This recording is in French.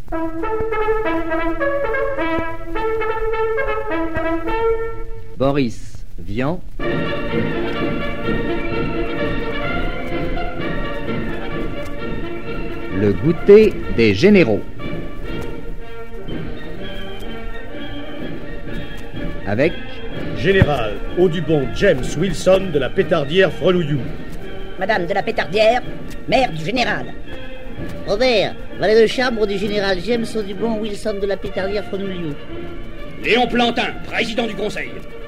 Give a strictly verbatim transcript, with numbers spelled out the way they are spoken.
Boris Vian. Le goûter des généraux. Avec Général Audubon James Wilson de la Pétardière Frenouillou. Madame de la Pétardière, mère du général. Robert, valet de chambre du général James Audubon Wilson de la Pétardière Frenouillou. Léon Plantin, président du conseil.